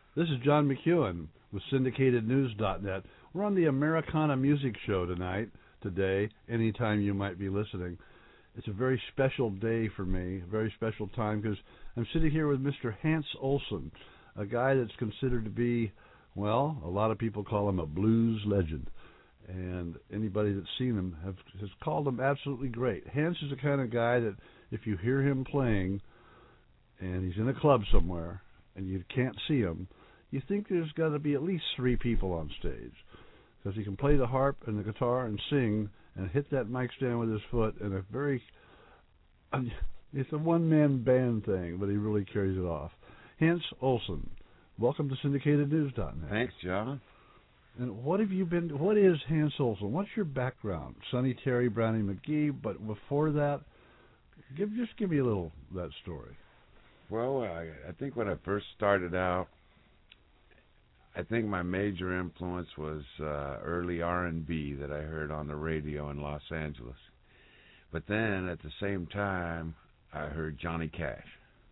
This is John McEwen with SyndicatedNews.net. We're on the Americana Music Show today, anytime you might be listening. It's a very special day for me, a very special time, because I'm sitting here with Mr. Hans Olsen, a guy that's considered to be, well, a lot of people call him a blues legend. And anybody that's seen him has called him absolutely great. Hans is the kind of guy that if you hear him playing and he's in a club somewhere and you can't see him, you think there's got to be at least three people on stage, because he can play the harp and the guitar and sing and hit that mic stand with his foot in a very, it's a one-man band thing, but he really carries it off. Hans Olsen, welcome to SyndicatedNews.net. Thanks, John. And what is Hans Olsen? What's your background? Sonny Terry, Brownie McGhee, but before that, just give me a little of that story. Well, I think when I first started out, I think my major influence was early R&B that I heard on the radio in Los Angeles. But then at the same time, I heard Johnny Cash.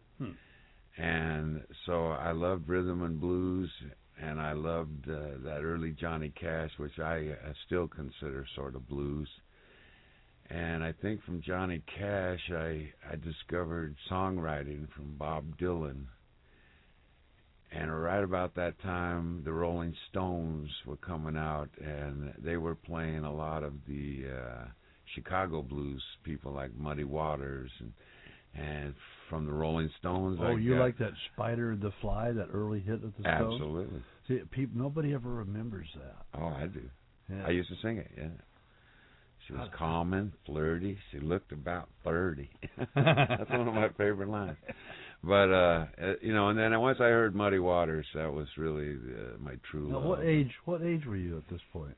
And so I loved rhythm and blues, and I loved that early Johnny Cash, which I still consider sort of blues. And I think from Johnny Cash, I discovered songwriting from Bob Dylan. And right about that time, the Rolling Stones were coming out, and they were playing a lot of the Chicago blues people like Muddy Waters, and from the Rolling Stones. Oh, you like that Spider the Fly, that early hit of the Stones? Absolutely. See, nobody ever remembers that. Oh, I do. Yeah. I used to sing it, yeah. She was calm and flirty. She looked about 30. That's one of my favorite lines. But, and then once I heard Muddy Waters, that was really my true love. What age were you at this point?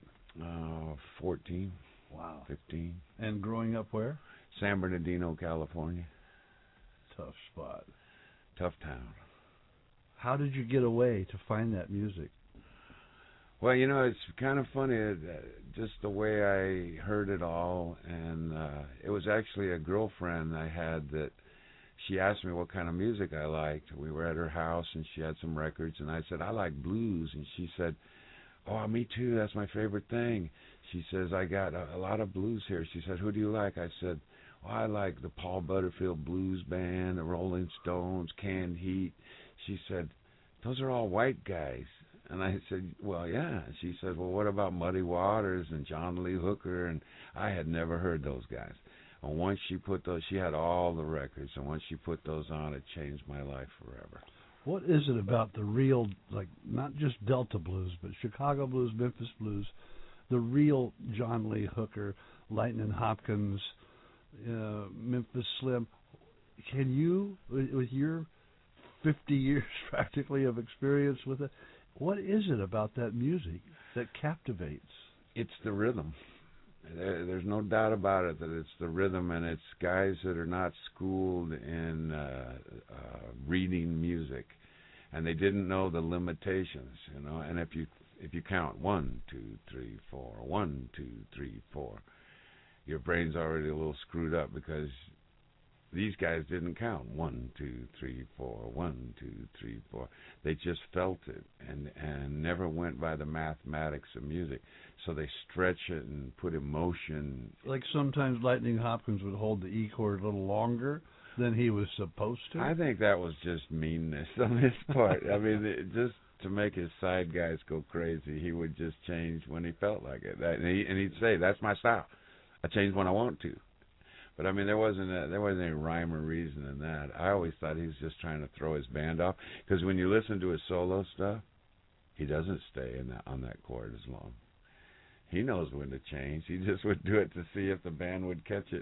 14. Wow. 15. And growing up where? San Bernardino, California. Tough spot. Tough town. How did you get away to find that music? Well, it's kind of funny, just the way I heard it all. And it was actually a girlfriend I had that she asked me what kind of music I liked. We were at her house, and she had some records, and I said, I like blues. And she said, oh, me too, that's my favorite thing. She says, I got a lot of blues here. She said, who do you like? I said, oh, I like the Paul Butterfield Blues Band, the Rolling Stones, Canned Heat. She said, those are all white guys. And I said, well, yeah. She said, well, what about Muddy Waters and John Lee Hooker? And I had never heard those guys. And once she put those, she had all the records, and once she put those on, it changed my life forever. What is it about the real, like, not just Delta blues, but Chicago blues, Memphis blues, the real John Lee Hooker, Lightning Hopkins, Memphis Slim? Can you, with your 50 years practically of experience with it, what is it about that music that captivates? It's the rhythm. There's no doubt about it that it's the rhythm, and it's guys that are not schooled in reading music, and they didn't know the limitations, And if you count 1, 2, 3, 4, 1, 2, 3, 4, your brain's already a little screwed up because these guys didn't count 1, 2, 3, 4, 1, 2, 3, 4. They just felt it and never went by the mathematics of music. So they stretch it and put emotion. Like sometimes Lightning Hopkins would hold the E chord a little longer than he was supposed to. I think that was just meanness on his part. I mean, just to make his side guys go crazy, he would just change when he felt like it. And he'd say, "That's my style. I change when I want to." But I mean, there wasn't any rhyme or reason in that. I always thought he was just trying to throw his band off, because when you listen to his solo stuff, he doesn't stay on that chord as long. He knows when to change. He just would do it to see if the band would catch it.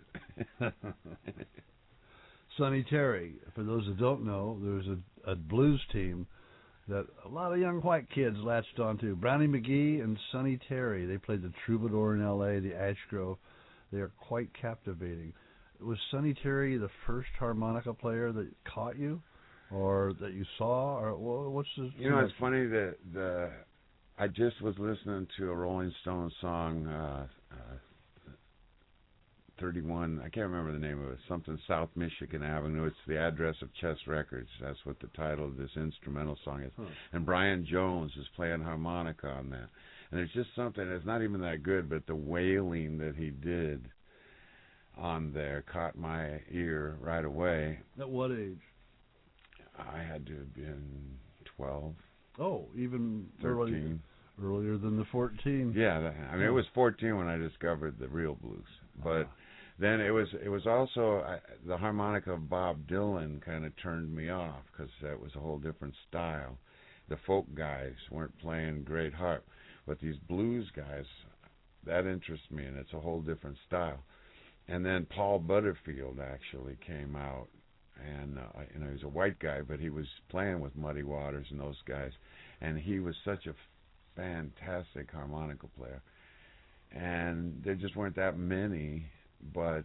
Sonny Terry, for those that don't know, there was a blues team that a lot of young white kids latched onto. Brownie McGhee and Sonny Terry. They played the Troubadour in L.A., the Ash Grove. They are quite captivating. Was Sonny Terry the first harmonica player that caught you, or that you saw, or what's the? It's funny that I just was listening to a Rolling Stones song 31, I can't remember the name of it, something South Michigan Avenue. It's the address of Chess Records. That's what the title of this instrumental song is. And Brian Jones is playing harmonica on that. And it's just something that's not even that good, but the wailing that he did on there caught my ear right away. At what age? I had to have been 12. Oh, even 13. Earlier than the 14. Yeah, I mean, it was 14 when I discovered the real blues. But then it was also the harmonica of Bob Dylan kind of turned me off because that was a whole different style. The folk guys weren't playing great harp, but these blues guys, that interests me, and it's a whole different style. And then Paul Butterfield actually came out, and he was a white guy, but he was playing with Muddy Waters and those guys, and he was such a fantastic harmonica player. And there just weren't that many, but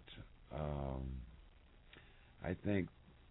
I think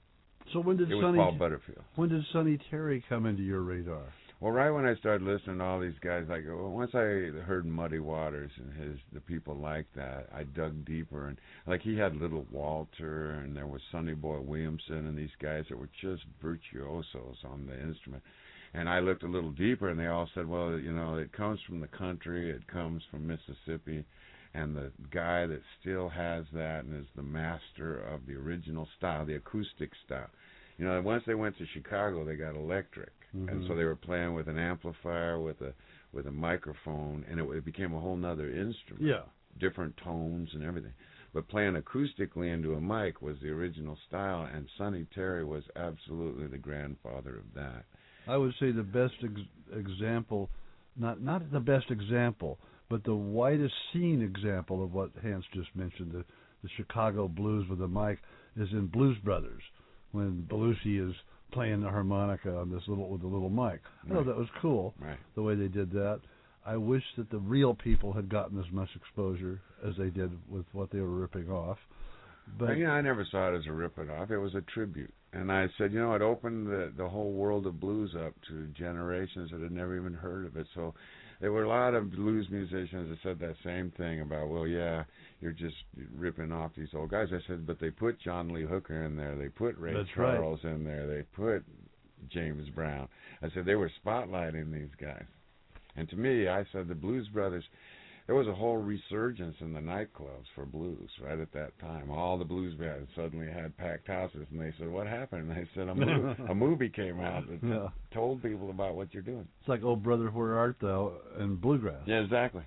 so when did it was Paul Butterfield. When did Sonny Terry come into your radar? Well, right when I started listening to all these guys, like once I heard Muddy Waters and the people like that, I dug deeper, and like he had Little Walter, and there was Sonny Boy Williamson, and these guys that were just virtuosos on the instrument. And I looked a little deeper, and they all said, well, it comes from the country, it comes from Mississippi, and the guy that still has that and is the master of the original style, the acoustic style. Once they went to Chicago, they got electric, and so they were playing with an amplifier, with a microphone, and it became a whole nother instrument. Yeah, different tones and everything. But playing acoustically into a mic was the original style, and Sonny Terry was absolutely the grandfather of that. I would say the best example, not the best example, but the widest seen example of what Hans just mentioned, the Chicago blues with the mic, is in Blues Brothers, when Belushi is playing the harmonica on with the little mic. I thought that was cool, the way they did that. I wish that the real people had gotten as much exposure as they did with what they were ripping off. But I never saw it as a ripping off. It was a tribute. And I said, it opened the whole world of blues up to generations that had never even heard of it. So there were a lot of blues musicians that said that same thing about, well, yeah, you're just ripping off these old guys. I said, but they put John Lee Hooker in there. They put Ray Charles in there. They put James Brown. I said, they were spotlighting these guys. And to me, I said the Blues Brothers, there was a whole resurgence in the nightclubs for blues right at that time. All the blues bands suddenly had packed houses, and they said, what happened? And they said, a movie came out that told people about what you're doing. It's like, Oh Brother, Where Art Thou, and bluegrass. Yeah, exactly.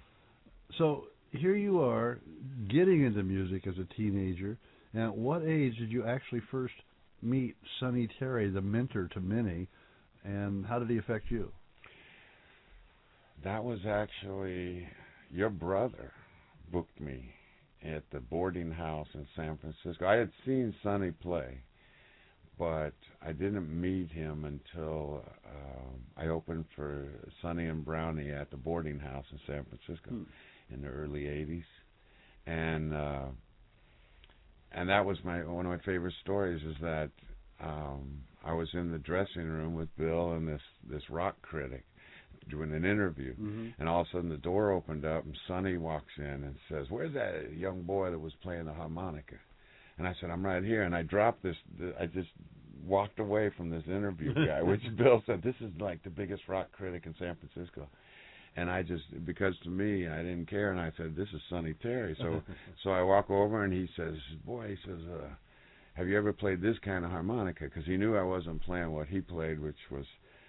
So here you are getting into music as a teenager, and at what age did you actually first meet Sonny Terry, the mentor to many, and how did he affect you? That was actually... your brother booked me at the boarding house in San Francisco. I had seen Sonny play, but I didn't meet him until I opened for Sonny and Brownie at the boarding house in San Francisco in the early 80s. And that was one of my favorite stories, is that I was in the dressing room with Bill and this rock critic doing an interview, and all of a sudden the door opened up and Sonny walks in and says, where's that young boy that was playing the harmonica? And I said, I'm right here. And I dropped this, I just walked away from this interview guy, which Bill said, this is like the biggest rock critic in San Francisco. And I just, because to me, I didn't care, and I said, this is Sonny Terry. So I walk over and he says, have you ever played this kind of harmonica? Because he knew I wasn't playing what he played, which was...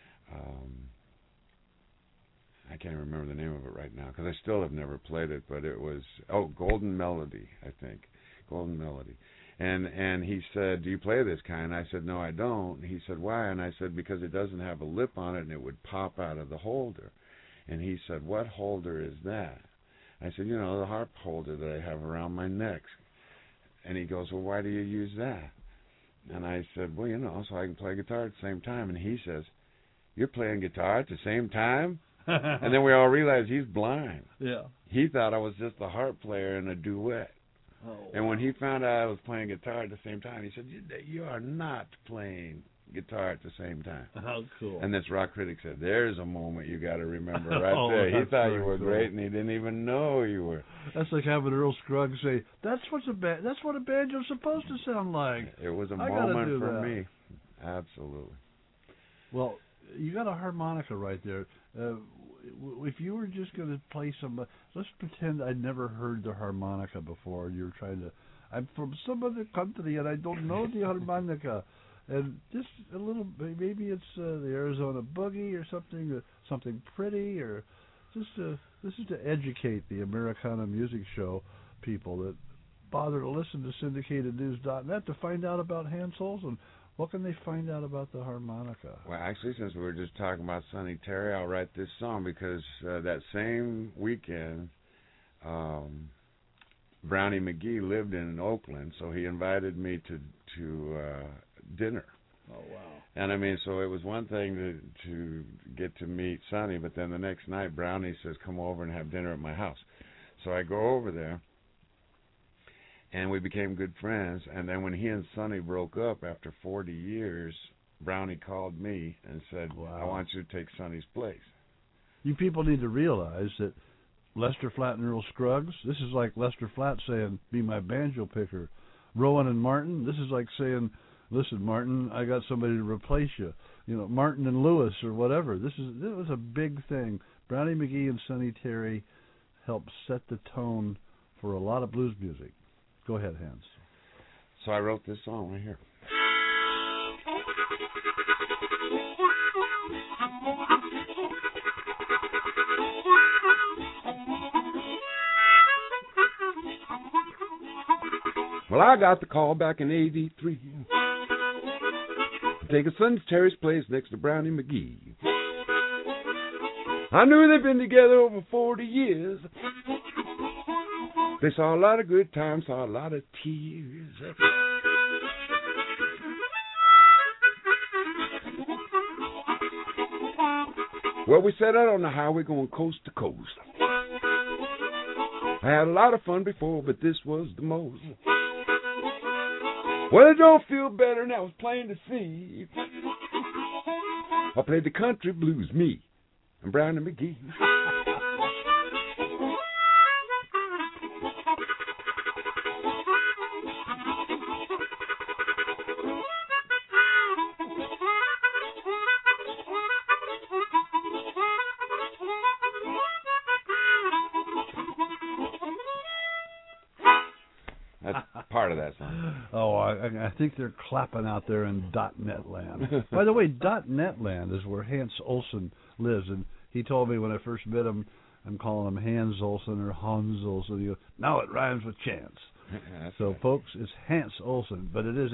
I can't remember the name of it right now because I still have never played it, but it was Golden Melody, I think. Golden Melody. And he said, do you play this kind? I said, no, I don't. He said, why? And I said, because it doesn't have a lip on it and it would pop out of the holder. And he said, what holder is that? I said, the harp holder that I have around my neck. And he goes, well, why do you use that? And I said, well, so I can play guitar at the same time. And he says, you're playing guitar at the same time? And then we all realized he's blind. Yeah. He thought I was just a harp player in a duet. Oh, and when he found out I was playing guitar at the same time, he said, you are not playing guitar at the same time. How cool. And this rock critic said, "There's a moment you got to remember right Oh, there." He that's thought you very were cool. great, and he didn't even know you were. That's like having Earl Scruggs say, That's what a banjo's supposed to sound like." It was a I gotta moment do for that. me. Absolutely. Well, you got a harmonica right there. If you were just going to play some, let's pretend I'd never heard the harmonica before. You're trying to, I'm from some other country and I don't know the harmonica. And just a little, maybe it's the Arizona Boogie or something pretty, or just this is to educate the Americana Music Show people that bother to listen to syndicatednews.net to find out about Hans Olsen. What can they find out about the harmonica? Well, actually, since we were just talking about Sonny Terry, I'll write this song because that same weekend, Brownie McGhee lived in Oakland, so he invited me to dinner. Oh, wow. And I mean, so it was one thing to get to meet Sonny, but then the next night, Brownie says, "Come over and have dinner at my house." So I go over there, and we became good friends. And then when he and Sonny broke up after 40 years, Brownie called me and said, Wow. "I want you to take Sonny's place." You people need to realize that Lester Flatt and Earl Scruggs, this is like Lester Flatt saying, "Be my banjo picker." Rowan and Martin, this is like saying, "Listen, Martin, I got somebody to replace you." You know, Martin and Lewis or whatever. This was a big thing. Brownie McGhee and Sonny Terry helped set the tone for a lot of blues music. Go ahead, Hans. So I wrote this song right here. Well, I got the call back in '83. Taking Sonny Terry's place next to Brownie McGhee. I knew they'd been together over 40 years. They saw a lot of good times, saw a lot of tears. Well, we set out on the highway going coast to coast. I had a lot of fun before, but this was the most. Well, it don't feel better now, it's plain to see. I played the country blues, me and Brownie McGhee. That's part of that song. Oh, I think they're clapping out there in .NET land. By the way, .NET land is where Hans Olsen lives, and he told me when I first met him, I'm calling him Hans Olsen or Hans Olsen. He goes, "Now it rhymes with chance." So, right. folks, it's Hans Olsen, but it is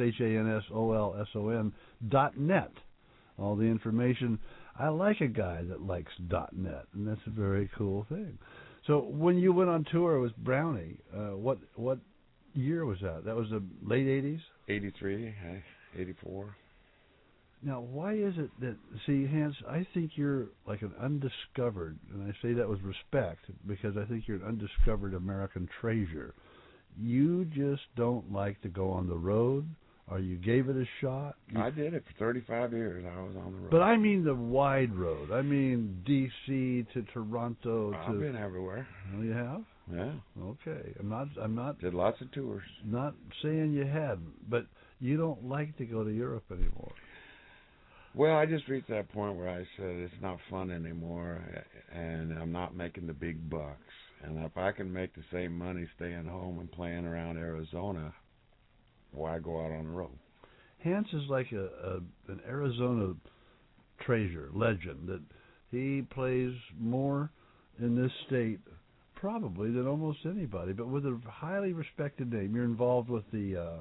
HANSOLSON .NET. All the information. I like a guy that likes .NET, and that's a very cool thing. So, when you went on tour with Brownie, what year was that? That was the late 80s? 83, 84. Now, why is it that, see, Hans, I think you're like an undiscovered, and I say that with respect, because I think you're an undiscovered American treasure. You just don't like to go on the road, or you gave it a shot. I did it for 35 years. I was on the road. But I mean the wide road. I mean D.C. to Toronto to... I've been everywhere. Oh, you have? Yeah. Okay. I'm not Did lots of tours. not saying you hadn't, but you don't like to go to Europe anymore. Well, I just reached that point where I said it's not fun anymore, and I'm not making the big bucks. And if I can make the same money staying home and playing around Arizona, why go out on the road? Hans is like an Arizona treasure, legend, that he plays more in this state probably than almost anybody, but with a highly respected name. You're involved with the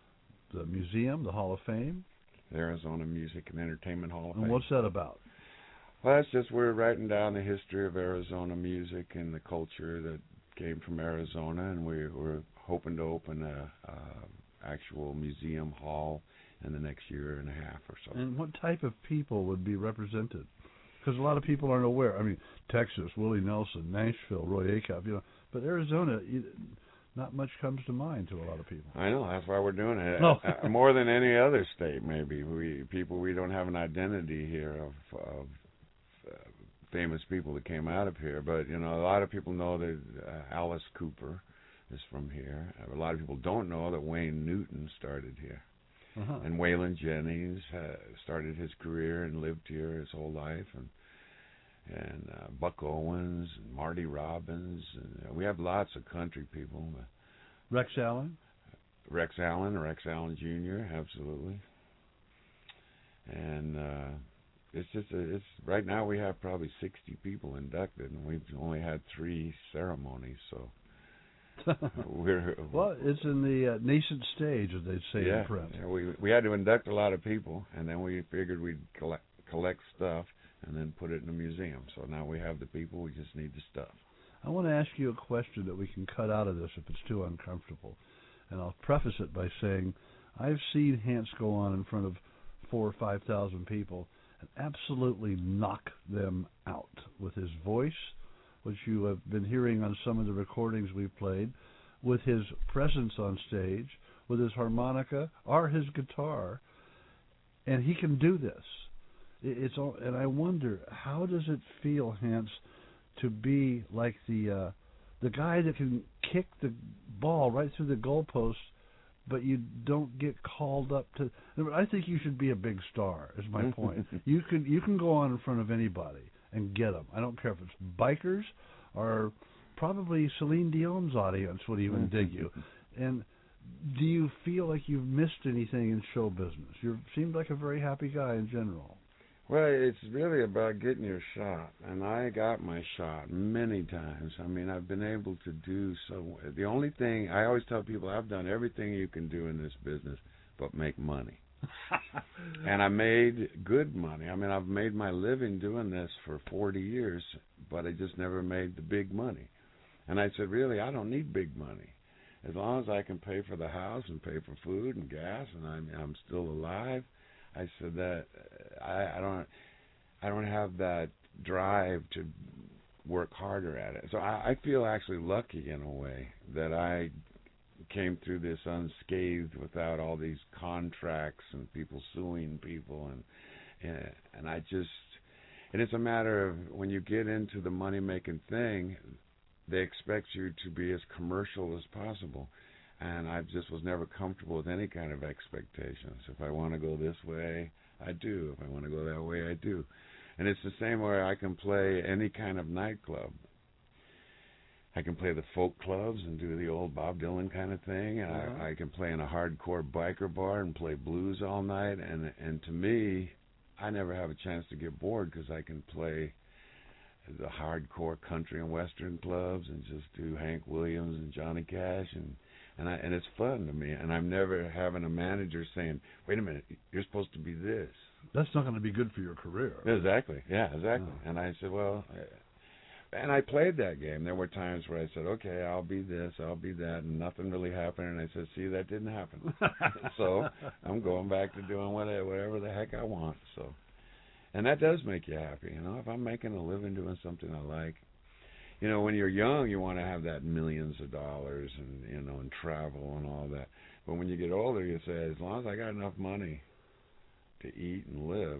museum, the Hall of Fame. The Arizona Music and Entertainment Hall of Fame. And what's that about? Well, that's just we're writing down the history of Arizona music and the culture that came from Arizona, and we're hoping to open a actual museum hall in the next year and a half or so. And what type of people would be represented? Because a lot of people aren't aware. I mean, Texas, Willie Nelson, Nashville, Roy Acuff, but Arizona, not much comes to mind to a lot of people. I know, that's why we're doing it. Oh. More than any other state, maybe. We don't have an identity here of famous people that came out of here. But, you know, a lot of people know that Alice Cooper is from here. A lot of people don't know that Wayne Newton started here. Uh-huh. And Waylon Jennings started his career and lived here his whole life. And Buck Owens and Marty Robbins. And we have lots of country people. Rex Allen? Rex Allen Jr., absolutely. And it's right now we have probably 60 people inducted, and we've only had 3 ceremonies, so well, it's in the nascent stage, as they'd say in print. Yeah, we had to induct a lot of people, and then we figured we'd collect stuff and then put it in a museum. So now we have the people, we just need the stuff. I want to ask you a question that we can cut out of this if it's too uncomfortable. And I'll preface it by saying I've seen Hance go on in front of 4,000 or 5,000 people and absolutely knock them out with his voice, which you have been hearing on some of the recordings we've played, with his presence on stage, with his harmonica or his guitar, and he can do this. It's all, and I wonder, how does it feel, Hance, to be like the guy that can kick the ball right through the goalpost, but you don't get called up to? I think you should be a big star, is my point. You can go on in front of anybody and get them. I don't care if it's bikers or probably Celine Dion's audience would even dig you. And do you feel like you've missed anything in show business? You seem like a very happy guy in general. Well, it's really about getting your shot, and I got my shot many times. I mean, I've been able to do so. The only thing, I always tell people, I've done everything you can do in this business but make money. And I made good money. I mean, I've made my living doing this for 40 years, but I just never made the big money. And I said, really, I don't need big money. As long as I can pay for the house and pay for food and gas, and I'm still alive, I said that I don't have that drive to work harder at it. So I feel actually lucky in a way that I came through this unscathed without all these contracts and people suing people, and I just, and it's a matter of when you get into the money making thing, they expect you to be as commercial as possible. And I just was never comfortable with any kind of expectations. If I want to go this way, I do. If I want to go that way, I do. And it's the same way I can play any kind of nightclub. I can play the folk clubs and do the old Bob Dylan kind of thing. And I can play in a hardcore biker bar and play blues all night. And to me, I never have a chance to get bored because I can play the hardcore country and western clubs and just do Hank Williams and Johnny Cash and it's fun to me, and I'm never having a manager saying, "Wait a minute, you're supposed to be this." That's not going to be good for your career. Exactly. Yeah, exactly. Oh. And I said, well, and I played that game. There were times where I said, "Okay, I'll be this, I'll be that," and nothing really happened. And I said, "See, that didn't happen." So I'm going back to doing whatever the heck I want. So, and that does make you happy, you know. If I'm making a living doing something I like. You know, when you're young, you want to have that millions of dollars and, you know, and travel and all that. But when you get older, you say, as long as I got enough money to eat and live.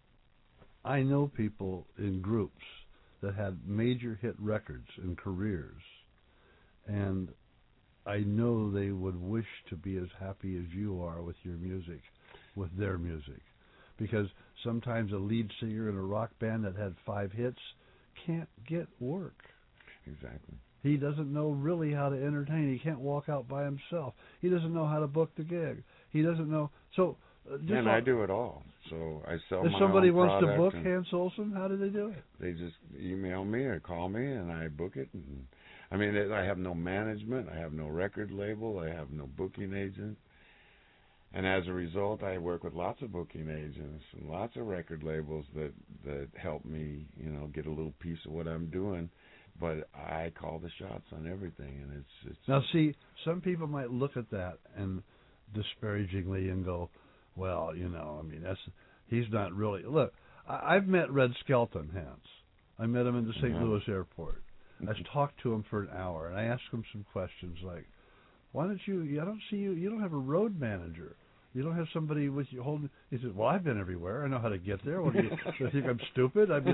I know people in groups that had major hit records and careers, and I know they would wish to be as happy as you are with your music, with their music. Because sometimes a lead singer in a rock band that had 5 hits can't get work. Exactly. He doesn't know really how to entertain. He can't walk out by himself. He doesn't know how to book the gig. He doesn't know. So, and I do it all. So I sell my own product. If somebody wants to book Hance Olsen, how do they do it? They just email me or call me, and I book it. And I mean, I have no management. I have no record label. I have no booking agent. And as a result, I work with lots of booking agents and lots of record labels that help me, you know, get a little piece of what I'm doing. But I call the shots on everything, and it's. Now, see, some people might look at that and disparagingly and go, "Well, you know, I mean, he's not really." Look, I've met Red Skelton, Hance. I met him in the St. Louis airport. I talked to him for an hour, and I asked him some questions like, Why don't you? I don't see you. You don't have a road manager. You don't have somebody with you holding. He says, "Well, I've been everywhere. I know how to get there. What do you think I'm stupid? I mean,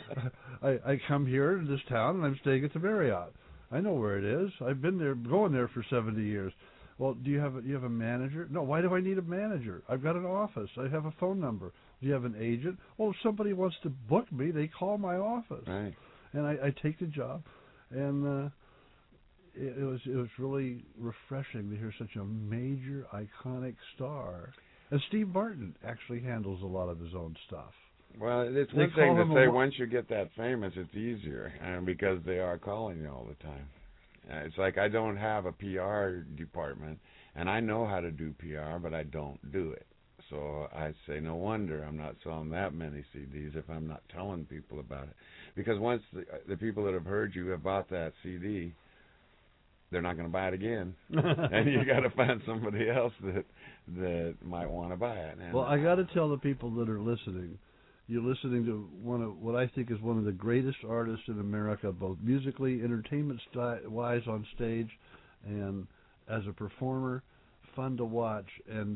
I come here to this town and I'm staying at the Marriott. I know where it is. I've been there, going there for 70 years. Well, do you have a manager? No. Why do I need a manager? I've got an office. I have a phone number. Do you have an agent? Well, if somebody wants to book me, they call my office, right? And I take the job, and it was really refreshing to hear such a major, iconic star. And Steve Martin actually handles a lot of his own stuff. Well, it's one thing to say once you get that famous, it's easier, because they are calling you all the time. It's like I don't have a PR department, and I know how to do PR, but I don't do it. So I say, no wonder I'm not selling that many CDs if I'm not telling people about it. Because once the people that have heard you have bought that CD, they're not going to buy it again, and you got to find somebody else that might want to buy it. And well, I got to tell the people that are listening, you're listening to one of what I think is one of the greatest artists in America, both musically, entertainment-wise on stage, and as a performer, fun to watch. And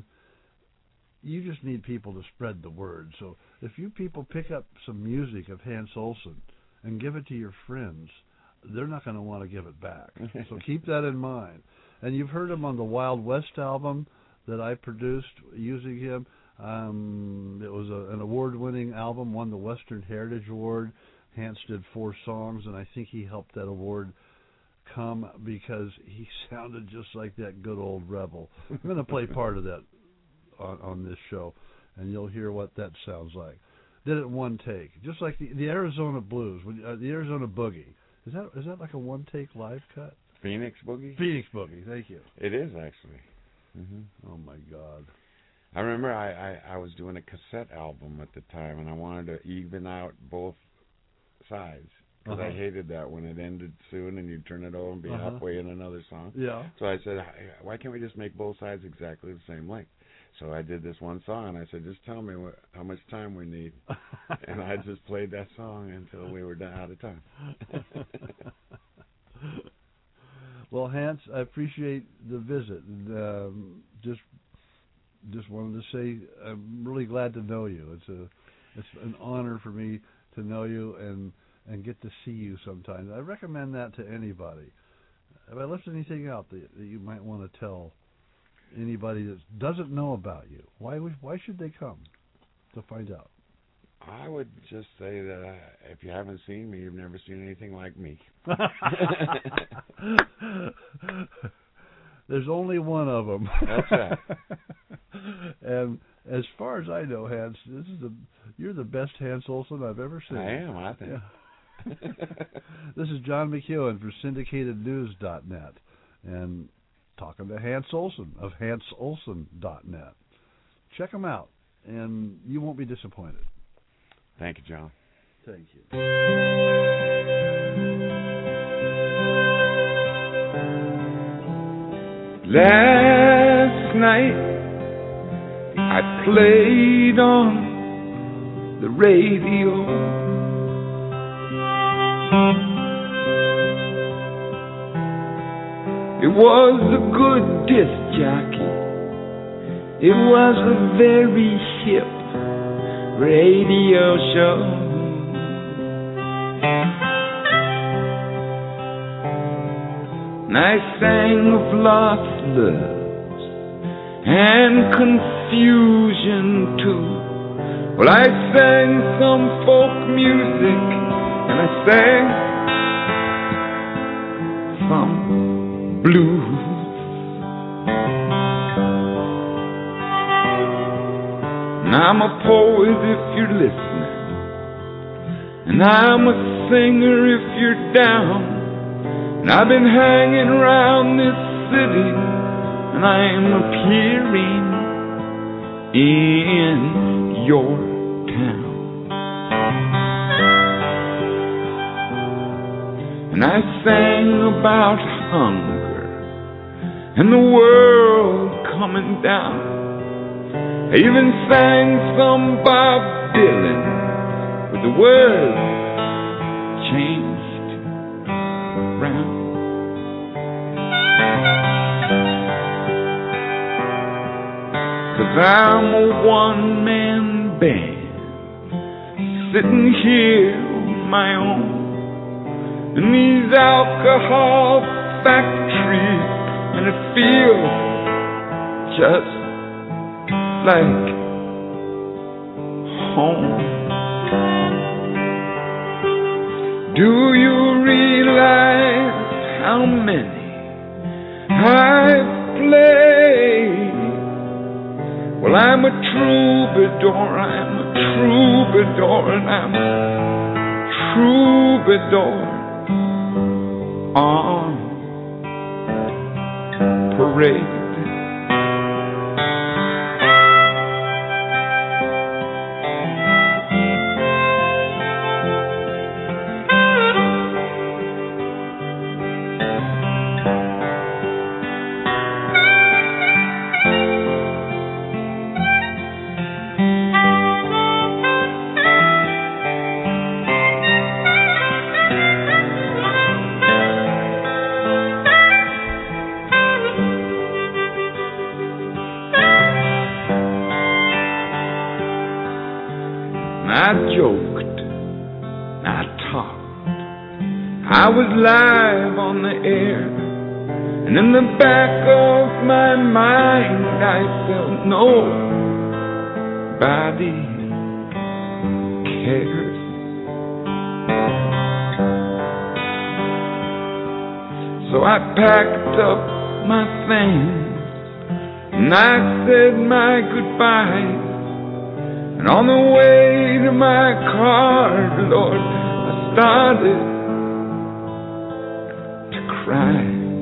you just need people to spread the word. So if you people pick up some music of Hans Olsen and give it to your friends, they're not going to want to give it back. So keep that in mind. And you've heard him on the Wild West album that I produced using him. It was an award-winning album, won the Western Heritage Award. Hans did 4 songs, and I think he helped that award come because he sounded just like that good old rebel. I'm going to play part of that on this show, and you'll hear what that sounds like. Did it in one take, just like the Arizona Blues, the Arizona Boogie. Is that like a one-take live cut? Phoenix Boogie? Phoenix Boogie, thank you. It is, actually. Oh, my God. I remember I was doing a cassette album at the time, and I wanted to even out both sides. Because I hated that when it ended soon and you'd turn it over and be halfway in another song. Yeah. So I said, why can't we just make both sides exactly the same length? So I did this one song, and I said, just tell me how much time we need. And I just played that song until we were out of time. Well, Hans, I appreciate the visit. And, just wanted to say I'm really glad to know you. It's an honor for me to know you and get to see you sometimes. I recommend that to anybody. Have I left anything out that you might want to tell anybody that doesn't know about you? Why should they come to find out? I would just say that if you haven't seen me, you've never seen anything like me. There's only one of them. That's right. And as far as I know, Hans, you're the best Hans Olsen I've ever seen. I am, I think. Yeah. This is John McEwen for syndicatednews.net and talking to Hans Olsen of hansolsen.net. Check him out, and you won't be disappointed. Thank you, John. Thank you. Last night I played on the radio. It was a good disc jockey. It was a very hip radio show. And I sang of lost loves and confusion too. Well, I sang some folk music, and I sang some blues. And I'm a poet if you're listening, and I'm a singer if you're down. And I've been hanging around this city, and I'm appearing in your town. And I sang about hunger and the world coming down. I even sang some Bob Dylan, but the words changed around. I'm a one-man band, sitting here on my own in these alcohol factories, and it feels just like home. Do you realize how many I've played? Well, I'm a troubadour, I'm a troubadour, and I'm a troubadour on parade. I joked, I talked, I was live on the air, and in the back of my mind I felt nobody cares. So I packed up my things and I said my goodbyes. And on the way to my car, Lord, I started to cry.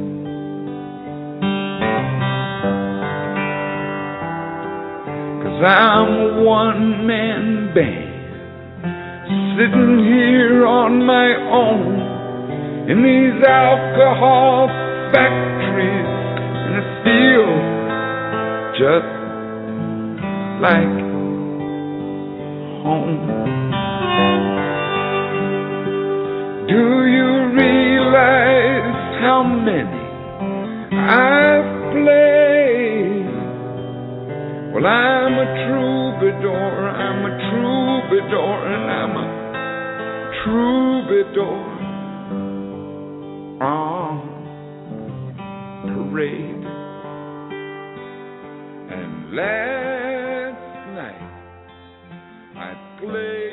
'Cause I'm a one-man band, sitting here on my own in these alcohol factories, and it feels just like home. Do you realize how many I've played? Well, I'm a troubadour, I'm a troubadour, and I'm a troubadour on parade. And last night I played